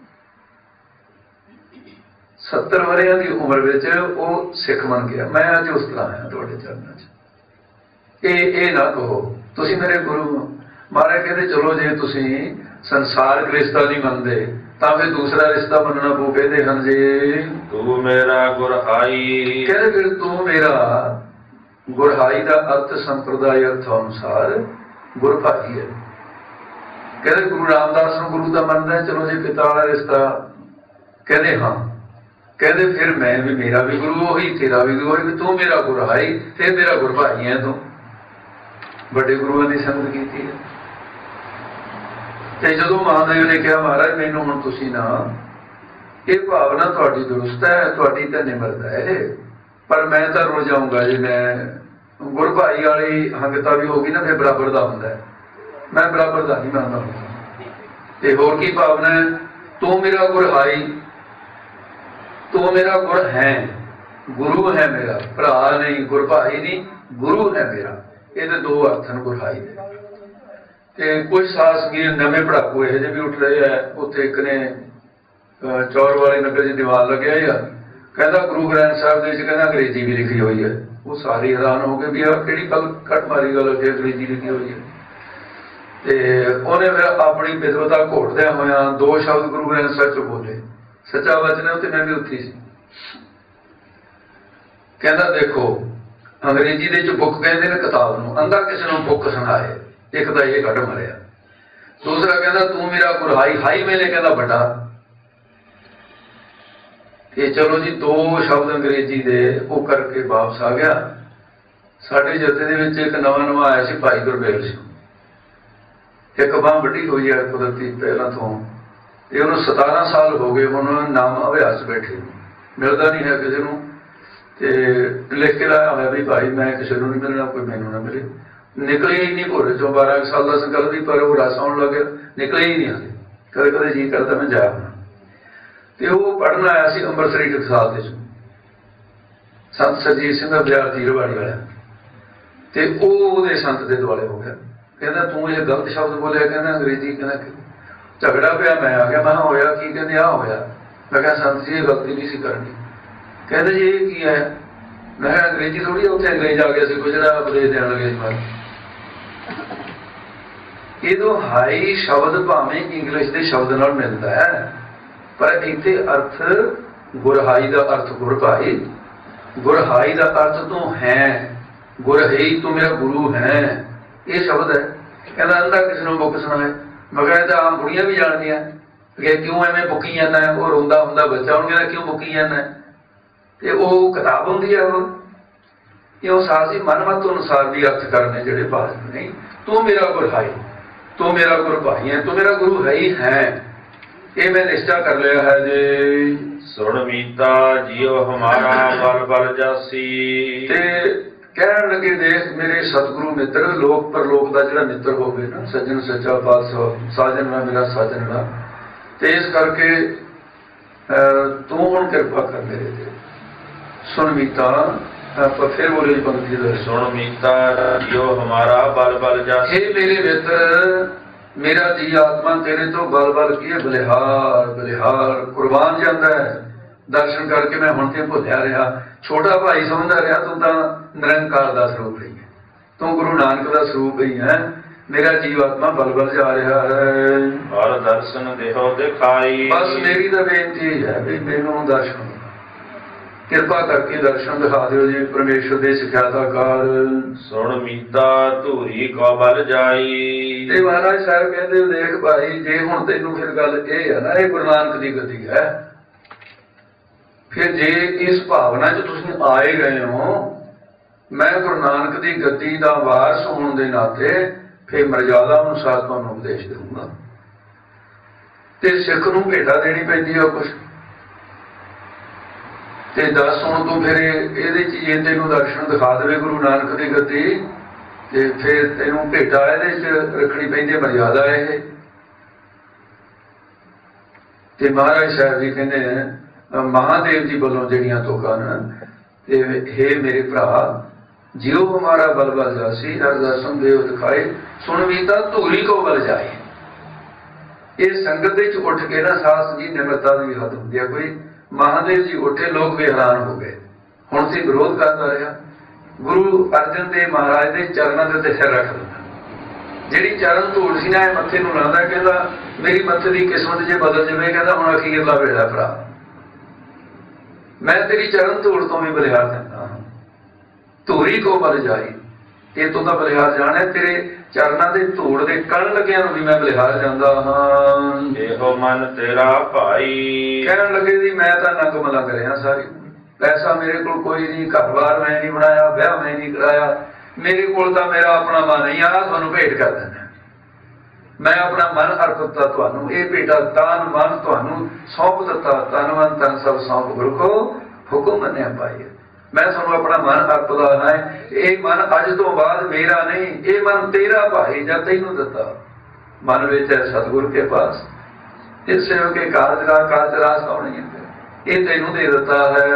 B: ਸੱਤਰ ਵਰ੍ਹਿਆਂ ਦੀ ਉਮਰ ਵਿੱਚ ਉਹ ਸਿੱਖ ਬਣ ਗਿਆ। ਮੈਂ ਅੱਜ ਉਸ ਤਰ੍ਹਾਂ ਆਇਆ ਤੁਹਾਡੇ ਚਰਨਾਂ 'ਚ। ਇਹ ਇਹ ਨਾ ਕਹੋ ਤੁਸੀਂ ਮੇਰੇ ਗੁਰੂ। ਮਹਾਰਾਜ ਕਹਿੰਦੇ ਚਲੋ ਜੇ ਤੁਸੀਂ ਸੰਸਾਰਕ ਰਿਸ਼ਤਾ ਨਹੀਂ ਮੰਨਦੇ ਤਾਂ ਫਿਰ ਦੂਸਰਾ ਰਿਸ਼ਤਾ ਮੰਨਣਾ ਪਊ। ਕਹਿੰਦੇ ਹਨ ਜੀ
A: ਤੂੰ ਮੇਰਾ ਗੁਰਹਾਈ।
B: ਕਹਿੰਦੇ ਫਿਰ ਤੂੰ ਮੇਰਾ ਗੁਰਹਾਈ ਦਾ ਅਰਥ ਸੰਪਰਦਾਇ ਅਰਥ ਅਨੁਸਾਰ ਗੁਰ ਭਾਈ ਹੈ। ਕਹਿੰਦੇ ਗੁਰੂ ਰਾਮਦਾਸ ਨੂੰ ਗੁਰੂ ਦਾ ਮੰਨਦਾ, ਚਲੋ ਜੇ ਪਿਤਾ ਵਾਲਾ ਰਿਸ਼ਤਾ। ਕਹਿੰਦੇ ਹਾਂ। ਕਹਿੰਦੇ ਫਿਰ ਮੈਂ ਵੀ, ਮੇਰਾ ਵੀ ਗੁਰੂ ਉਹੀ, ਤੇਰਾ ਵੀ ਗੁਰੂ ਉਹੀ, ਤੂੰ ਮੇਰਾ ਗੁਰਹਾਈ ਫਿਰ ਮੇਰਾ ਗੁਰ ਭਾਈ ਹੈ। ਤੂੰ ਵੱਡੇ ਗੁਰੂਆਂ ਦੀ ਸੰਗਤ ਕੀਤੀ ਹੈ। ਤੇ ਜਦੋਂ ਮਹਾਦੇਵ ਨੇ ਕਿਹਾ ਮਹਾਰਾਜ ਮੈਨੂੰ ਹੁਣ ਤੁਸੀਂ ਨਾ, ਇਹ ਭਾਵਨਾ ਤੁਹਾਡੀ ਦੁਰਸਤ ਹੈ, ਤੁਹਾਡੀ ਤਾਂ ਨਿਮਰਤਾ ਹੈ, ਪਰ ਮੈਂ ਤਾਂ ਰੁੜ ਜਾਊਂਗਾ ਜੇ ਮੈਂ ਗੁਰ ਭਾਈ ਵਾਲੀ ਹੰਗਤਾ ਵੀ ਹੋਗੀ ਨਾ, ਫਿਰ ਬਰਾਬਰ ਦਾ ਹੁੰਦਾ ਹੈ। ਮੈਂ ਬਰਾਬਰ ਦਾ ਨਹੀਂ ਮੰਨਦਾ। ਤੇ ਹੋਰ ਕੀ ਭਾਵਨਾ ਹੈ? ਤੂੰ ਮੇਰਾ ਗੁਰਹਾਈ, ਤੂੰ ਮੇਰਾ ਗੁਰ ਹੈ, ਗੁਰੂ ਹੈ ਮੇਰਾ, ਭਰਾ ਨਹੀਂ, ਗੁਰ ਭਾਈ ਨਹੀਂ, ਗੁਰੂ ਹੈ ਮੇਰਾ। ਇਹਦੇ ਦੋ ਅਰਥ ਹਨ ਗੁਰਹਾਈ ਦੇ। ਤੇ ਕੁਝ ਸਾਸਗੀਰ ਨਵੇਂ ਪੜਾਕੂ ਇਹੋ ਜਿਹੇ ਵੀ ਉੱਠ ਰਹੇ ਆ। ਉੱਥੇ ਇੱਕ ਨੇ ਚੌਰ ਵਾਲੇ ਨਗਰ 'ਚ ਦੀਵਾਰ ਲੱਗਿਆ ਆ, ਕਹਿੰਦਾ ਗੁਰੂ ਗ੍ਰੰਥ ਸਾਹਿਬ ਦੇ ਵਿੱਚ ਕਹਿੰਦਾ ਅੰਗਰੇਜ਼ੀ ਵੀ ਲਿਖੀ ਹੋਈ ਹੈ। ਉਹ ਸਾਰੇ ਹੈਰਾਨ ਹੋ ਗਏ ਵੀ ਆਹ ਕਿਹੜੀ ਗੱਲ ਕੱਟ ਮਾਰੀ ਗੱਲ ਜੇ ਅੰਗਰੇਜ਼ੀ ਲਿਖੀ ਹੋਈ ਹੈ। ਤੇ ਉਹਨੇ ਫਿਰ ਆਪਣੀ ਵਿਦਵਤਾ ਘੋਟਦਿਆਂ ਹੋਇਆਂ ਦੋ ਸ਼ਬਦ ਗੁਰੂ ਗ੍ਰੰਥ ਸਾਹਿਬ 'ਚ ਬੋਲੇ। ਸੱਚਾ ਵਚਨ ਹੈ, ਉੱਥੇ ਮੈਂ ਵੀ ਉੱਥੀ ਸੀ। ਕਹਿੰਦਾ ਦੇਖੋ ਅੰਗਰੇਜ਼ੀ ਦੇ ਵਿੱਚ ਬੁੱਕ ਕਹਿੰਦੇ ਨੇ ਕਿਤਾਬ ਨੂੰ, ਅੰਦਰ ਕਿਸੇ ਨੂੰ ਬੁੱਕ ਸੁਣਾਏ। ਇੱਕ ਤਾਂ ਇਹ ਕੱਢ ਮਰਿਆ। ਦੂਸਰਾ ਕਹਿੰਦਾ ਤੂੰ ਮੇਰਾ ਗੁਰਹਾਈ, ਹਾਈ ਮੇਲੇ ਕਹਿੰਦਾ ਵੱਡਾ। ਇਹ ਚਲੋ ਜੀ ਦੋ ਸ਼ਬਦ ਅੰਗਰੇਜ਼ੀ ਦੇ ਉਹ ਕਰਕੇ ਵਾਪਸ ਆ ਗਿਆ। ਸਾਡੇ ਜਥੇ ਦੇ ਵਿੱਚ ਇੱਕ ਨਵਾਂ ਨਵਾਂ ਆਇਆ ਸੀ ਭਾਈ ਗੁਰਬੇਲ ਸਿੰਘ। ਇੱਕ ਬਾਂਹ ਵੱਡੀ ਹੋਈ ਹੈ ਕੁਦਰਤੀ ਪਹਿਲਾਂ ਤੋਂ, ਤੇ ਉਹਨੂੰ ਸਤਾਰਾਂ ਸਾਲ ਹੋ ਗਏ ਹੁਣ ਨਾਮ ਅਭਿਆਸ ਬੈਠੇ, ਮਿਲਦਾ ਨਹੀਂ ਹੈ ਕਿਸੇ ਨੂੰ। ਤੇ ਲਿਖ ਕੇ ਲਾਇਆ ਹੋਇਆ ਵੀ ਭਾਈ ਮੈਂ ਕਿਸੇ ਨੂੰ ਨਹੀਂ ਮਿਲਣਾ, ਕੋਈ ਮੈਨੂੰ ਨਾ ਮਿਲੇ। ਨਿਕਲੇ ਹੀ ਨਹੀਂ ਭੋਰੇ ਚੋਂ। ਬਾਰਾਂ ਸਾਲ ਦਾ ਸੰਕਲਪ ਵੀ, ਪਰ ਉਹ ਰਸ ਆਉਣ ਲੱਗਿਆ, ਨਿਕਲੇ ਹੀ ਨਹੀਂ ਹਾਲੇ। ਕਦੇ ਕਦੇ ਜੀ ਕਰਦਾ ਮੈਂ ਜਾਇਆ ਹੋਣਾ। ਤੇ ਉਹ ਪੜ੍ਹਨ ਆਇਆ ਸੀ ਅੰਮ੍ਰਿਤਸਰੀ ਟਕਸਾਲ ਦੇ ਸੰਤ ਸਰਜੀਤ ਸਿੰਘ ਦਾ ਵਿਦਿਆਰਥੀ ਰਵਾੜੀ ਵਾਲਾ। ਤੇ ਉਹ ਉਹਦੇ ਸੰਤ ਦੇ ਦੁਆਲੇ ਹੋ ਗਿਆ। ਕਹਿੰਦਾ ਤੂੰ ਇਹ ਗਲਤ ਸ਼ਬਦ ਬੋਲਿਆ, ਕਹਿੰਦਾ ਅੰਗਰੇਜ਼ੀ। ਕਹਿੰਦਾ ਝਗੜਾ ਪਿਆ। ਮੈਂ ਆ ਗਿਆ, ਮੈਂ ਕਿਹਾ ਹੋਇਆ ਕੀ? ਕਹਿੰਦੇ ਆਹ ਹੋਇਆ। ਮੈਂ ਕਿਹਾ ਸੰਤ ਜੀ ਇਹ ਗਲਤੀ ਨਹੀਂ ਸੀ ਕਰਨੀ। ਕਹਿੰਦੇ ਜੀ ਇਹ ਕੀ ਹੈ? ਮੈਂ ਕਿਹਾ ਅੰਗਰੇਜ਼ੀ ਥੋੜ੍ਹੀ, ਉੱਥੇ ਅੰਗਰੇਜ਼ ਆ ਗਿਆ ਸੀ ਕੋਈ ਜਿਹੜਾ ਉਪਦੇਸ਼ ਦੇਣ ਲੱਗੇ ਸੀ। ਮੈਂ ਇਹਦੋਂ ਹਾਈ ਸ਼ਬਦ ਭਾਵੇਂ ਇੰਗਲਿਸ਼ ਦੇ ਸ਼ਬਦ ਨਾਲ ਮਿਲਦਾ ਹੈ, ਪਰ ਇੱਥੇ ਅਰਥ ਗੁਰਹਾਈ ਦਾ ਅਰਥ ਗੁਰ ਭਾਈ, ਗੁਰਹਾਈ ਦਾ ਅਰਥ ਤੂੰ ਹੈ, ਗੁਰਹਈ ਤੂੰ ਮੇਰਾ ਗੁਰੂ ਹੈ, ਇਹ ਸ਼ਬਦ ਹੈ। ਕਹਿੰਦਾ ਅੰਦਰ ਕਿਸੇ ਨੂੰ ਬੁੱਕ ਸੁਣਾਏ। ਮੈਂ ਕਿਹਾ ਤਾਂ ਆਮ ਬੁੜੀਆਂ ਵੀ ਜਾਣਦੀਆਂ ਕਿ ਕਿਉਂ ਐਵੇਂ ਬੁੱਕੀ ਜਾਂਦਾ। ਉਹ ਰੋਂਦਾ ਹੁੰਦਾ ਬੱਚਾ, ਉਹਨੂੰ ਕਹਿੰਦਾ ਕਿਉਂ ਬੁੱਕੀ ਜਾਂਦਾ। ਤੇ ਉਹ ਕਿਤਾਬ ਹੁੰਦੀ ਹੈ, ਉਹ ਇਹ ਸਾਸੀ ਮਨਮਤ ਅਨੁਸਾਰ ਵੀ ਅਰਥ ਕਰਨੇ ਜਿਹੜੇ ਭਾਸ਼ਾ ਨਹੀਂ। ਤੂੰ ਮੇਰਾ ਗੁਰਹਾਈ, ਤੂੰ ਮੇਰਾ ਗੁਰ ਭਾਈ ਹੈ, ਤੂੰ ਮੇਰਾ ਗੁਰੂ ਹੈ ਹੀ ਹੈ। ਇਹ ਮੈਂ ਨਿਸ਼ਚਾ ਕਰ ਲਿਆ ਹੈ ਜੀ।
A: ਸੁਣ ਮੀਤਾ ਜੀਓ ਹਮਾਰਾ ਬਲ ਬਲ ਜਾਸੀ।
B: ਤੇ ਕਹਿਣ ਲੱਗੇ ਦੇਖ ਮੇਰੇ ਸਤਿਗੁਰੂ ਮਿੱਤਰ, ਲੋਕ ਪਰਲੋਕ ਦਾ ਜਿਹੜਾ ਮਿੱਤਰ ਹੋਵੇ ਨਾ, ਸੱਜਣ ਸੱਚਾ ਪਾਤਸ਼ਾਹ, ਸਾਜਨ ਨਾ ਮੇਰਾ ਸਾਜਨ ਨਾ। ਤੇ ਇਸ ਕਰਕੇ ਤੂੰ ਹੁਣ ਕਿਰਪਾ ਕਰ ਮੇਰੇ ਤੇ। ਸੁਣ ਮੀਤਾ, ਆਪਾਂ ਫਿਰ ਬੋਲੇ ਜੀ ਪੰਕਤੀ ਦਾ।
A: ਸੁਣ ਮੀਤਾ ਜੀਓ ਹਮਾਰਾ ਬਲ ਬਲ ਜਾਸੀ।
B: ਇਹ ਮੇਰੇ ਮਿੱਤਰ, ਮੇਰਾ ਜੀ ਆਤਮਾ ਤੇਰੇ ਤੋਂ ਬਲ ਬਲ ਕੀ ਬਲਿਹਾਰ ਬਲਿਹਾਰ ਕੁਰਬਾਨ ਜਾਂਦਾ ਹੈ। ਦਰਸ਼ਨ ਕਰਕੇ ਮੈਂ ਹੁਣ ਤੇ ਭੁੱਲਿਆ ਰਿਹਾ, ਛੋਟਾ ਭਾਈ ਸਮਝਦਾ ਰਿਹਾ। ਤੂੰ ਤਾਂ ਨਿਰੰਕਾਰ ਦਾ ਸਰੂਪ ਹੀ ਹੈ, ਤੂੰ ਗੁਰੂ ਨਾਨਕ ਦਾ ਸਰੂਪ ਹੀ ਹੈ। ਮੇਰਾ ਜੀਵ ਆਤਮਾ ਬਲ ਬਲ ਜਾ ਰਿਹਾ ਹੈ।
A: ਹਰ ਦਰਸ਼ਨ ਦੇਹੋ ਦਿਖਾਈ।
B: ਬਸ ਮੇਰੀ ਤਾਂ ਬੇਨਤੀ ਹੈ ਵੀ ਮੈਨੂੰ ਦਰਸ਼ਨ, ਕਿਰਪਾ ਕਰਕੇ ਦਰਸ਼ਨ ਦਿਖਾ ਦਿਓ ਜੀ ਪਰਮੇਸ਼ਰ ਦੇ ਸਿਖਿਆਤਾ ਕਾਰ।
A: ਸੁਣ ਮੀਤਾ ਧੂਰੀ ਕੋ ਬਲ ਜਾਈ।
B: ਤੇ ਮਹਾਰਾਜ ਸਾਹਿਬ ਕਹਿੰਦੇ ਦੇਖ ਭਾਈ, ਜੇ ਹੁਣ ਤੈਨੂੰ ਫਿਰ ਗੱਲ ਇਹ ਹੈ ਨਾ, ਇਹ ਗੁਰੂ ਨਾਨਕ ਦੀ ਗਤੀ ਹੈ। ਫਿਰ ਜੇ ਇਸ ਭਾਵਨਾ 'ਚ ਤੁਸੀਂ ਆਏ ਗਏ ਹੋ, ਮੈਂ ਗੁਰੂ ਨਾਨਕ ਦੀ ਗਤੀ ਦਾ ਵਾਰਸ ਹੋਣ ਦੇ ਨਾਤੇ ਫਿਰ ਮਰਜ਼ਾਦਾ ਅਨੁਸਾਰ ਤੁਹਾਨੂੰ ਉਪਦੇਸ਼ ਦੇਵਾਂਗਾ। ਤੇ ਸਿੱਖ ਨੂੰ ਭੇਟਾ ਦੇਣੀ ਪੈਂਦੀ ਹੈ ਕੁਛ। ਤੇ ਦੱਸ ਹੁਣ ਤੂੰ ਫਿਰ ਇਹਦੇ ਚ ਜੇ ਤੈਨੂੰ ਦਰਸ਼ਨ ਦਿਖਾ ਦੇਵੇ ਗੁਰੂ ਨਾਨਕ ਦੀ ਗੱਦੀ ਤੇ ਫਿਰ ਤੈਨੂੰ ਭੇਟਾ ਇਹਦੇ ਚ ਰੱਖਣੀ ਪੈਂਦੀ ਮਰਿਆਦਾ ਇਹ। ਤੇ ਮਹਾਰਾਜ ਸਾਹਿਬ ਜੀ ਕਹਿੰਦੇ ਮਹਾਦੇਵ ਜੀ ਵੱਲੋਂ ਜਿਹੜੀਆਂ ਤੋਕਾਂ ਨੇ ਤੇ ਹੇ ਮੇਰੇ ਭਰਾ ਜਿਉ ਹਮਾਰਾ ਬਲ ਬਲ ਜਾਸੀ ਅਰਦਾਸਮ ਦੇਵ ਦਿਖਾਏ ਸੁਣ ਵੀ ਤਾਂ ਧੂਰੀ ਕੋ ਬਲ ਜਾਏ। ਇਹ ਸੰਗਤ ਦੇ ਚ ਉੱਠ ਕੇ ਨਾ ਸਾਸ ਜੀ ਨਿਮਰਤਾ ਦੀ ਹੱਦ ਹੁੰਦੀ ਹੈ। ਕੋਈ ਮਹਾਦੇਵ ਜੀ ਉੱਠੇ ਲੋਕ ਵੀ ਹੈਰਾਨ ਹੋ ਗਏ। ਹੁਣ ਸੀ ਵਿਰੋਧ ਕਰਦਾ ਰਿਹਾ। ਗੁਰੂ ਅਰਜਨ ਦੇਵ ਮਹਾਰਾਜ ਦੇ ਚਰਨਾਂ ਦੇ ਉੱਤੇ ਸਿਰ ਰੱਖ ਦਿੰਦਾ। ਜਿਹੜੀ ਚਰਨ ਧੂੜ ਸੀ ਨਾ ਇਹ ਮੱਥੇ ਨੂੰ ਲਾਉਂਦਾ, ਕਹਿੰਦਾ ਮੇਰੀ ਮੱਥੇ ਦੀ ਕਿਸਮਤ ਜੇ ਬਦਲ ਜਾਵੇ, ਕਹਿੰਦਾ ਹੁਣ ਅਖੀਰਲਾ ਵੇਲਾ ਭਰਾ ਮੈਂ ਤੇਰੀ ਚਰਨ ਧੂੜ ਤੋਂ ਵੀ ਬਲਿਹਾਰ ਦਿੰਦਾ ਹਾਂ। ਧੂਰੀ ਕੋ ਬਲ ਜਾਈ, ਇਹ ਤੋਂ ਤਾਂ ਬਲਿਹਾਰ ਜਾਣਾ, ਤੇਰੇ ਚਰਨਾਂ ਦੇ ਧੂੜ ਦੇ ਕਣ ਲੱਗਿਆਂ ਨੂੰ ਵੀ ਮੈਂ ਬਲਿਹਾਰ ਜਾਂਦਾ ਹਾਂ।
A: ਇਹੋ ਮਨ ਤੇਰਾ ਭਾਈ,
B: ਕਹਿਣ ਲੱਗੇ ਜੀ ਮੈਂ ਤਾਂ ਨੰਗ ਮਲੰਗ ਰਿਹਾ ਸਾਰੀ, ਪੈਸਾ ਮੇਰੇ ਕੋਲ ਕੋਈ ਨਹੀਂ, ਘਰ ਬਾਰ ਮੈਂ ਨਹੀਂ ਬਣਾਇਆ, ਵਿਆਹ ਮੈਂ ਨਹੀਂ ਕਰਾਇਆ, ਮੇਰੇ ਕੋਲ ਤਾਂ ਮੇਰਾ ਆਪਣਾ ਮਨ ਹੀ ਆ, ਤੁਹਾਨੂੰ ਭੇਟ ਕਰ ਦਿੰਦਾ। ਮੈਂ ਆਪਣਾ ਮਨ ਅਰਪਿਤ ਤੁਹਾਨੂੰ, ਇਹ ਭੇਟਾ ਤਨ ਮਨ ਤੁਹਾਨੂੰ ਸੌਂਪ ਦਿੱਤਾ। ਤਨ ਮਨ ਤਨ ਸਭ ਸੌਂਪ ਗੁਰੂ ਕੋ ਹੁਕਮ ਮੰਨਿਆ ਪਾਈ। ਮੈਂ ਤੁਹਾਨੂੰ ਆਪਣਾ ਮਨ ਅਰਪਦਾ ਹੈ। ਇਹ ਮਨ ਅੱਜ ਤੋਂ ਬਾਅਦ ਮੇਰਾ ਨਹੀਂ, ਇਹ ਮਨ ਤੇਰਾ ਭਾਈ, ਜਾਂ ਤੈਨੂੰ ਦਿੱਤਾ। ਮਨ ਵਿੱਚ ਹੈ ਸਤਿਗੁਰ ਕੇ ਪਾਸ, ਇਸ ਸੇਵ ਕੇ ਕਾਰਜ ਰਾ ਕਾਰਜ ਰਾਸ ਆਉਣੀ ਹੈ, ਇਹ ਤੈਨੂੰ ਦੇ ਦਿੱਤਾ ਹੈ।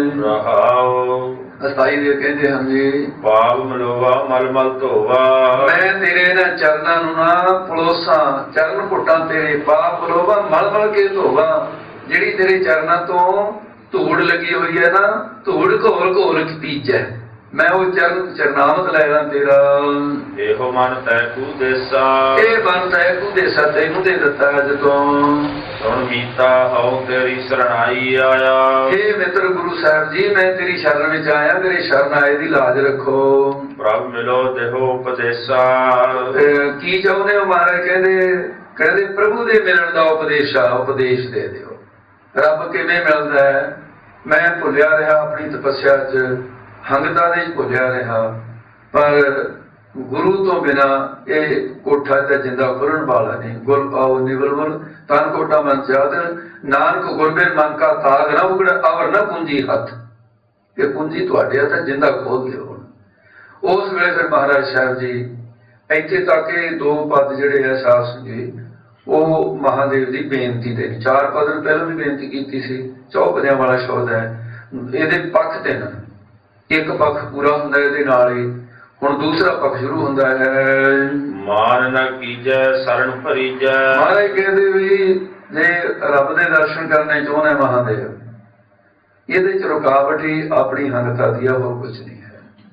A: ਰਹਾਉ
B: ਅਸਤਾਈ ਦੇ ਕਹਿੰਦੇ ਹਨ ਜੀ
A: ਪਾਪ ਮਲੋਵਾ ਮਲ ਮਲ ਧੋਵਾ,
B: ਮੈਂ ਤੇਰੇ ਇਹਨਾਂ ਚਰਨਾਂ ਨੂੰ ਨਾ ਪਲੋਸਾਂ, ਚਰਨ ਘੁੱਟਾਂ ਤੇਰੇ, ਪਾਪ ਮਲੋਵਾ ਮਲ ਮਲ ਕੇ ਧੋਵਾ। ਜਿਹੜੀ ਤੇਰੇ ਚਰਨਾਂ ਤੋਂ ਧੂੜ ਲੱਗੀ ਹੋਈ ਹੈ ਨਾ, ਧੂੜ ਘੋਲ ਘੋਲ ਕੇ ਪੀਜੈ, ਮੈਂ ਉਹ ਚਰਨ ਚਰਨਾਮਤ ਲੈ ਲਾਂ ਤੇਰਾ।
A: ਇਹੋ ਮਨ ਤੈ ਕੂ ਦੇਸਾ,
B: ਇਹ ਮਨ ਤੈ ਕੂ ਦੇਸਾ ਤੈਨੂੰ ਦੇ ਦਿੱਤਾ ਜਦੋਂ।
A: ਸੁਣ ਮੀਤਾ ਹਉ ਤੇਰੀ ਸਰਣਾਈ ਆਇਆ,
B: ਇਹ ਮਿੱਤਰ ਗੁਰੂ ਸਾਹਿਬ ਜੀ ਮੈਂ ਤੇਰੀ ਸ਼ਰਨ ਵਿੱਚ ਆਇਆ, ਮੇਰੇ ਸ਼ਰਨ ਆਏ ਦੀ ਲਾਜ ਰੱਖੋ।
A: ਪ੍ਰਭ ਮਿਲੋ ਦੇਹੋ ਉਪਦੇਸਾ,
B: ਕੀ ਚਾਹੁੰਦੇ ਹੋ ਮਹਾਰਾਜ? ਕਹਿੰਦੇ ਕਹਿੰਦੇ ਪ੍ਰਭੂ ਦੇ ਮਿਲਣ ਦਾ ਉਪਦੇਸ਼ਾ, ਉਪਦੇਸ਼ ਦੇ ਦਿਓ। ਰੱਬ ਕਿਵੇਂ ਮਿਲਦਾ ਹੈ? ਮੈਂ ਭੁੱਲਿਆ ਰਿਹਾ ਆਪਣੀ ਤਪੱਸਿਆ 'ਚ, ਹੰਗਤਾ ਦੇ ਭੁੱਲਿਆ ਰਿਹਾ, ਪਰ ਗੁਰੂ ਤੋਂ ਬਿਨਾ ਇਹ ਕੋਠਾ ਤਾਂ ਜਿੰਦਾ ਖੁੱਲਣ ਵਾਲਾ ਨਹੀਂ। ਗੁਰ ਆਓ ਨਿਵਲਵਲ ਤਨ ਕੋਟਾ ਮਨ ਚਾਦਰ, ਨਾਨਕ ਗੁਰਬਿਨ ਮਨ ਕਾ ਤਾਗ ਨਾ ਉਗੜ ਅਵਰ ਨਾ ਪੂੰਜੀ ਹੱਥ। ਇਹ ਪੂੰਜੀ ਤੁਹਾਡੇ ਹੱਥ ਜਿੰਦਾ ਖੋਲ ਦਿਓ। ਹੁਣ ਉਸ ਵੇਲੇ ਫਿਰ ਮਹਾਰਾਜ ਸਾਹਿਬ ਜੀ ਇੱਥੇ ਤੱਕ ਇਹ ਦੋ ਪਦ ਜਿਹੜੇ ਹੈ ਸਾਸ ਜੀ ਉਹ ਮਹਾਦੇਵ ਦੀ ਬੇਨਤੀ ਦੇ, ਚਾਰ ਪਦ ਨੂੰ ਪਹਿਲਾਂ ਵੀ ਬੇਨਤੀ ਕੀਤੀ ਸੀ। ਚੌਪਦਿਆਂ ਵਾਲਾ ਸ਼ਬਦ ਹੈ। ਇਹਦੇ ਪੱਖ ਤਿੰਨ, ਇੱਕ ਪੱਖ ਪੂਰਾ ਹੁੰਦਾ ਇਹਦੇ ਨਾਲ ਹੀ, ਹੁਣ ਦੂਸਰਾ ਪੱਖ ਸ਼ੁਰੂ ਹੁੰਦਾ ਹੈ।
A: ਮਾਨ ਨਾ ਕੀਜੈ ਸਰਣ ਭਰੀਜੈ,
B: ਮਹਾਰਾਜ ਕਹਿੰਦੇ ਵੀ ਜੇ ਰੱਬ ਦੇ ਦਰਸ਼ਨ ਕਰਨੇ ਚਾਹੁੰਦੇ ਮਹਾਦੇਵ, ਇਹਦੇ ਚ ਰੁਕਾਵਟ ਹੀ ਆਪਣੀ ਹੰਗਤਾ ਦੀ ਆ, ਹੋਰ ਕੁਝ ਨਹੀਂ ਹੈ।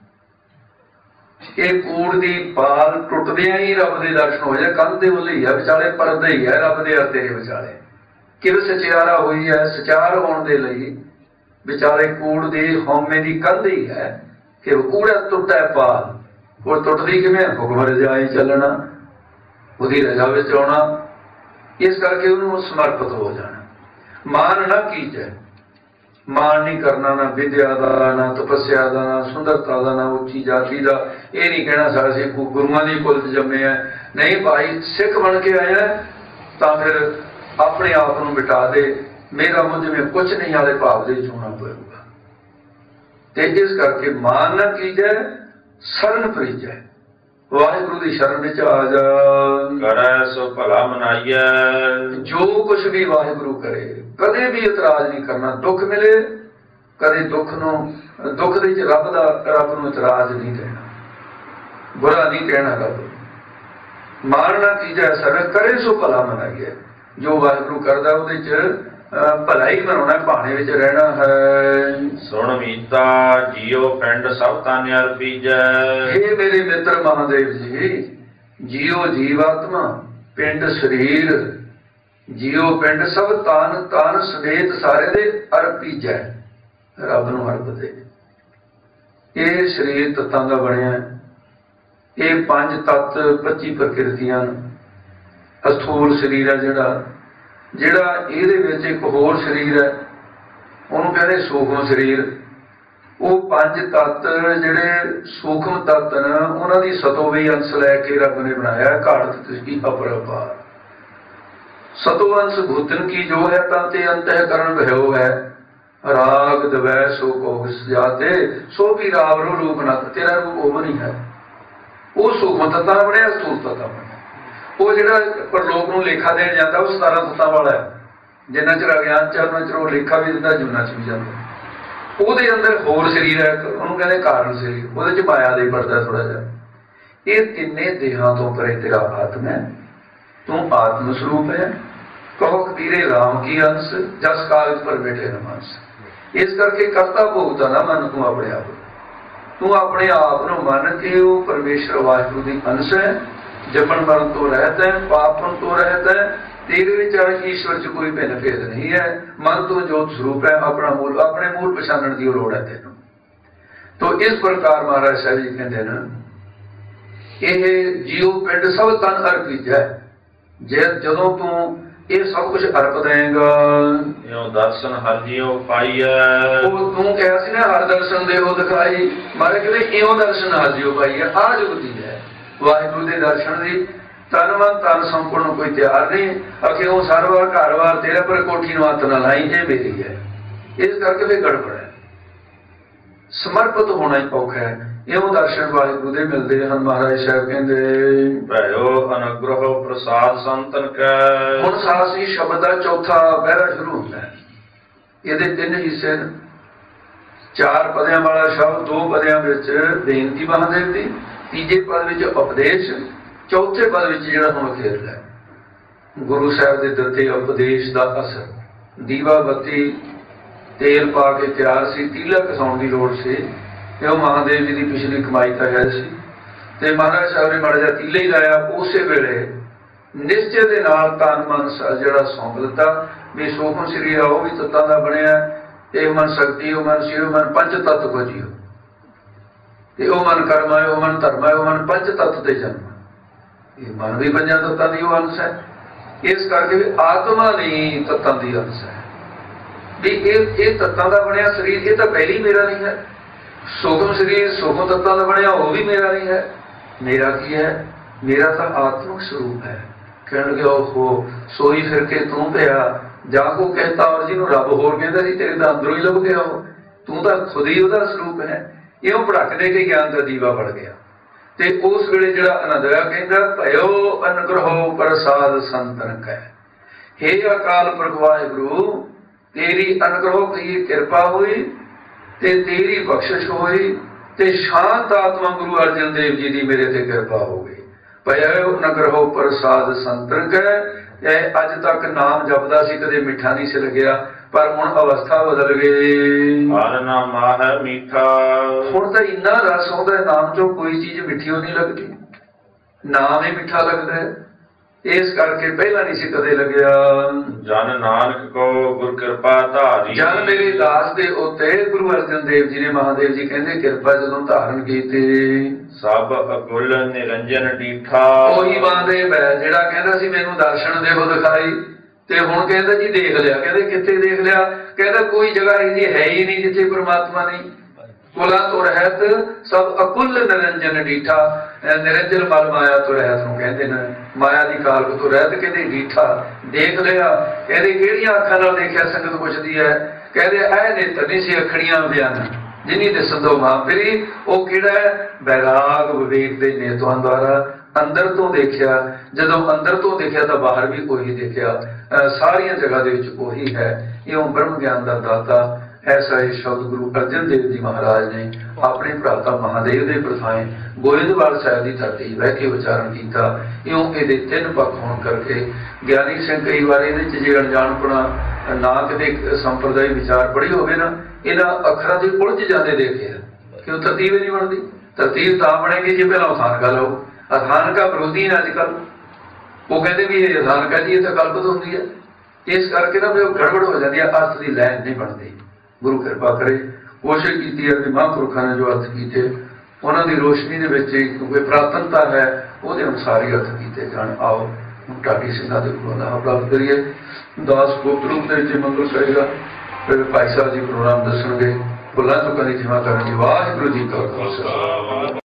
B: ਇਹ ਕੂੜ ਦੀ ਪਾਲ ਟੁੱਟਦਿਆਂ ਹੀ ਰੱਬ ਦੇ ਦਰਸ਼ਨ ਹੋ ਜਾਏ। ਕੰਧ ਦੇ ਉੱਲੇ ਹੀ ਆ, ਵਿਚਾਲੇ ਪਰਦਾ ਹੀ ਹੈ ਰੱਬ ਦੇ ਅਰ ਤੇਰੇ ਵਿਚਾਲੇ। ਕਿਵੇਂ ਸਚਿਆਰਾ ਹੋਈ ਹੈ? ਸਚਿਆਰ ਹੋਣ ਦੇ ਲਈ ਵਿਚਾਲੇ ਕੂੜ ਦੀ ਹਉਮੈ ਦੀ ਕੰਧ ਹੀ ਹੈ ਕਿ ਕੂੜਾ ਟੁੱਟਾ ਪਾਲ। ਉਹ ਟੁੱਟਦੀ ਕਿਵੇਂ? ਹੁਕਮ ਰਜਾਈ ਚੱਲਣਾ, ਉਹਦੀ ਰਜਾ ਵਿੱਚ ਆਉਣਾ, ਇਸ ਕਰਕੇ ਉਹਨੂੰ ਸਮਰਪਿਤ ਹੋ ਜਾਣਾ। ਮਾਨ ਨਾ ਕੀਜੈ, ਮਾਨ ਨਹੀਂ ਕਰਨਾ, ਨਾ ਵਿਦਿਆ ਦਾ, ਨਾ ਤਪੱਸਿਆ ਦਾ, ਨਾ ਸੁੰਦਰਤਾ ਦਾ, ਨਾ ਉੱਚੀ ਜਾਤੀ ਦਾ। ਇਹ ਨਹੀਂ ਕਹਿਣਾ ਸਾਡਾ ਅਸੀਂ ਗੁਰੂਆਂ ਦੀ ਕੁਲ 'ਚ ਜੰਮੇ ਆ। ਨਹੀਂ ਭਾਈ, ਸਿੱਖ ਬਣ ਕੇ ਆਇਆ ਤਾਂ ਫਿਰ ਆਪਣੇ ਆਪ ਨੂੰ ਮਿਟਾ ਦੇ, ਮੇਰਾ ਮੁਝ ਜਿਵੇਂ ਕੁਛ ਨਹੀਂ ਵਾਲੇ ਭਾਵ ਦੇ ਵਿੱਚ ਹੋਣਾ ਪਵੇਗਾ। ਤੇ ਇਸ ਕਰਕੇ ਮਾਨ ਨਾ ਕੀਜੈ ਸ਼ਰਨ ਭਰੀਜੈ, ਵਾਹਿਗੁਰੂ ਦੀ ਸ਼ਰਨ ਵਿੱਚ ਆ ਜਾ।
A: ਕਰੈ ਸੋ ਭਲਾ ਮਨਾਈਐ,
B: ਜੋ ਕੁਛ ਵੀ ਵਾਹਿਗੁਰੂ ਕਰੇ ਕਦੇ ਵੀ ਇਤਰਾਜ਼ ਨਹੀਂ ਕਰਨਾ। ਦੁੱਖ ਮਿਲੇ ਕਦੇ ਦੁੱਖ ਨੂੰ, ਦੁੱਖ ਦੇ ਵਿੱਚ ਰੱਬ ਦਾ ਰੱਬ ਨੂੰ ਇਤਰਾਜ਼ ਨਹੀਂ ਕਹਿਣਾ, ਬੁਰਾ ਨਹੀਂ ਕਹਿਣਾ ਰੱਬ। ਮਾਨ ਨਾ ਕੀਜੈ ਸ਼ਰਨ, ਕਰੇ ਸੋ ਭਲਾ ਮਨਾਈਐ। ਜੋ ਵਾਹਿਗੁਰੂ ਕਰਦਾ ਉਹਦੇ ਚ ਭਲਾ ਹੀ ਮਨਾਉਣਾ, ਭਾਣੇ ਵਿੱਚ ਰਹਿਣਾ ਹੈ।
A: ਸੁਣ ਮੀਤਾ ਜੀਓ ਪਿੰਡ ਸਭ ਤਾਨੇ ਅਰਪੀਜੈ,
B: ਇਹ ਮੇਰੇ ਮਿੱਤਰ ਮਹਾਦੇਵ ਜੀ, ਜੀਓ ਜੀਵਾਤਮਾ, ਪਿੰਡ ਸਰੀਰ, ਜੀਓ ਪਿੰਡ ਸਭ ਤਾਨ ਤਾਨ ਸਮੇਤ ਸਾਰੇ ਦੇ ਅਰਪੀਜੈ, ਰੱਬ ਨੂੰ ਅਰਪ ਦੇ। ਇਹ ਸਰੀਰ ਤੱਤਾਂ ਦਾ ਬਣਿਆ, ਇਹ ਪੰਜ ਤੱਤ ਪੱਚੀ ਪ੍ਰਕਿਰਤੀਆਂ, ਅਸਥੂਲ ਸਰੀਰ ਹੈ ਜਿਹੜਾ ਜਿਹੜਾ ਇਹਦੇ ਵਿੱਚ ਇੱਕ ਹੋਰ ਸਰੀਰ ਹੈ, ਉਹਨੂੰ ਕਹਿੰਦੇ ਸੂਖਮ ਸਰੀਰ। ਉਹ ਪੰਜ ਤੱਤ ਜਿਹੜੇ ਸੂਖਮ ਤੱਤ ਨੇ, ਉਹਨਾਂ ਦੀ ਸਤੋਵੀ ਅੰਸ਼ ਲੈ ਕੇ ਰੱਬ ਨੇ ਬਣਾਇਆ। ਘਾੜਤ ਤਿਸਕੀ ਅਪਰਪਾਰ, ਸਤੋ ਅੰਸ਼ ਭੂਤਨ ਕੀ ਜੋ ਹੈ ਤਾਂ ਤੇ ਅੰਤਹਿ ਕਰਨ ਭਇਓ ਹੈ, राग दवै सो कोग जाते सो भी राव रो रूप न तेरा रूप वो नहीं है। वो सूक्ष्म तत्तां दा बनिया स्थूल तत्तां बनिया। वो जिहड़ा परलोक नूं लेखा देण जांदा वो सतारां तत्तां वाला है। जिन्ना चिर अज्ञान च उन्ना चिर वो लेखा भी दिंदा जुन्ना च भी जांदा। ਉਹਦੇ ਅੰਦਰ ਹੋਰ ਸਰੀਰ ਹੈ ਉਹਨੂੰ ਕਹਿੰਦੇ ਕਾਰਨ ਸਰੀਰ ਉਹਦੇ ਚ ਮਾਇਆ ਦੇ ਪੜਦਾ ਥੋੜਾ ਜਿਹਾ। ਇਹ ਤਿੰਨੇ ਦੇਹਾਂ ਤੋਂ ਪਰੇ ਤੇਰਾ ਆਤਮ ਹੈ ਤੂੰ ਆਤਮ ਸਰੂਪ ਹੈ। ਕਹੋ ਕਬੀਰੇ ਰਾਮ ਕੀ ਅੰਸ਼ ਜਸ ਕਾਗਜ ਪਰ ਬੈਠੇ ਨਮਾਸ। ਇਸ ਕਰਕੇ ਕਰਤਾ ਭੋਗਤਾ ਨਾ ਮਨ ਤੂੰ ਆਪਣੇ ਆਪ ਤੂੰ ਆਪਣੇ ਆਪ ਨੂੰ ਮੰਨ ਕੇ ਉਹ ਪਰਮੇਸ਼ਰ ਵਾਹਿਗੁਰੂ ਦੀ ਅੰਸ਼ ਹੈ। ਜਪਨ ਮਰਨ ਤੋਂ ਰਹਿਤ ਹੈ ਪਾਪਨ ਤੋਂ ਰਹਿਤ ਹੈ। तेरे विच ईश्वर च कोई भिन्न भेद नहीं है। मन तो जोत स्वरूप है अपना मूल अपने मूल पछाणन की लोड़ है तेनों। तो इस प्रकार महाराज साहब जी कहते हैं ये जीव पिंड सब तन अर्पित है। जे जदों तू ये सब कुछ अर्प देगा
A: दर्शन हर जियो पाई है।
B: वो तू कहा सी ना हर दर्शन देहो दिखाई मारे कहते इं दर्शन हर जियो पाई है। आ जुगती है वाहिगुरू के दर्शन की तन मन तन संपूर्ण कोई तैयार नहीं आखिर वो सार वार घर वार तेरा पर कोठी नू हत्थ ना लाई ये मेरी है। इस करके फिर गड़बड़ है। समर्पित होना ही औखा है। इउं दर्शन वाहिगुरू दे मिलते हैं। महाराज साहब कहते
A: भैयो अनुग्रह प्रसाद संतन कै।
B: हुण सासी शब्द का चौथा पहरा शुरू होता है। ये तीन हिस्से चार पदियां वाला शब्द दो पदियां विच बेनती महादेव की तीजे पद विच उपदेश चौथे पद विच जिहड़ा हुण खेल है गुरु साहब के दिते उपदेश का असर। दीवा बत्ती तेल पा के तैयार सी तीला घसाउण की लोड़ सी ते ओह महादेव जी की पिछली कमाई तो है सी ते महाराज साहब ने माड़ा जिहा तीला ही लाया। उस वेले निश्चय के नाल तन मन जिहड़ा सौंप दिता भी सूखम शरीर आ भी तत्तां दा बनिया ते मन शक्ति ओ मन शिव मन पंच तत्त को जियो ते ओह मन कर्म है ओह मन धर्म है ओह मन पंच तत्त ते जन्म। ये मन भी पंजा तत्तां दी अंश है। इस करके भी आत्मा नहीं तत्तां दी अंश है भी ये तत्तां दा बनिया शरीर ये तो पहले ही मेरा नहीं है। सूक्ष्म शरीर सूक्ष्म तत्तां दा बनिया वो भी मेरा नहीं है। मेरा की है मेरा तो आत्मिक स्वरूप है। कहण लगे ओहो सोई फिर के तू पिया जा को कहता और जिन्हों रब होर कहता सी तेरे तो अंदरों ही लभ गया हो तू तो खुद ही वह स्वरूप है। इउं भड़क दे के ज्ञान का दीवा बढ़ गया। ते उस वेले जिहड़ा आनंद होया कहंदा भयो अनुग्रहो प्रसाद संतन कै। हे अकाल पुरख वाहिगुरू तेरी अनुग्रह की कृपा हुई ते तेरी बख्शिश हुई ते शांत आत्मा गुरु अर्जन देव जी की मेरे ते कृपा हो गई। भयो अनुग्रहो प्रसाद संतन कै। अज तक नाम जपदा सी कदे मिठा नहीं से लग्या पर हुण अवस्था बदल गई।
A: नामा है मीठा
B: हुण तो इन्ना रस आउंदा नाम चो कोई चीज मिठी नहीं लगती नाम ही मिठा लगता है। इस करके पहला नहीं सी कदे लग्या।
A: जन नानक को गुर कृपा धारी
B: जन मेरे दास दे उत्ते गुरु अर्जन देव जी ने महादेव जी कहंदे कृपा जदों धारण कीती
A: सब अकुल निरंजन डीठा।
B: ओही महादेव है जिहड़ा कहंदा सी मैनूं दर्शन देवो दिखाई ते हुण कहंदा जी देख लिया। कहंदे कित्थे देख लिया कहंदा कोई जगह इहदी है ही नहीं जिथे परमात्मा नहीं। कुला तो रहत सब अकुल निरंजन डीठा। निरंजन मल माया तो रहत नूं कहंदे ने माया दी काल तो रहत कहंदे डीठा देख लिया। कहंदे किहड़ियां अखां नाल देखिया संगत पुछदी है कहंदे ऐ नेत्र नहीं सी अखड़ियां बयान जिन्नी ते संदो महापरी वो किहड़ा है बैराग विवेक दे नेत्रों द्वारा अंदर तो देखिया। जदों अंदर तो देखिया तो बाहर भी कोई देखिया सारिया जगह दे विच कोई है। इउं ब्रह्म ज्ञान दा दाता ऐसा ही शब्द गुरु अर्जन देव जी महाराज ने अपने भ्राता महादेव के प्रथाएं गोविंदवाल साहब की धरती बह के उच्चारण किया। इउं ये तीन पक्ष होने करके ज्ञानी सिंह कई बार ये जे अणजाणपना ना कि संप्रदाय विचार पढ़ी होवे ना इन्हां अखरां दे उलझ जाते देखे क्यों तरतीब नहीं बनती। तरतीब तां बनेगी जे पहला अथान का लो अथान का विरोधी है अजकल वो कहते भी ये अथान का जी ये तो कल्पत होती है। इस करके ना फिर गड़बड़ हो जाती है अर्थ की लैन नहीं बनती। गुरु कृपा करे कोशिश की है कि महापुरखों ने जो अर्थ किए उन्होंने रोशनी के क्योंकि पुरातनता है वो अनुसार ही अर्थ किए जान। आओ ढाडी सिंह के गुरुओं का प्राप्त करिए। दास गुप्त रूप से मंगल करेगा फिर भाई साहब जी प्रोग्राम दसणगे भुलां चुकां दी क्षमा करन। वाहिगुरू जी का खालसा।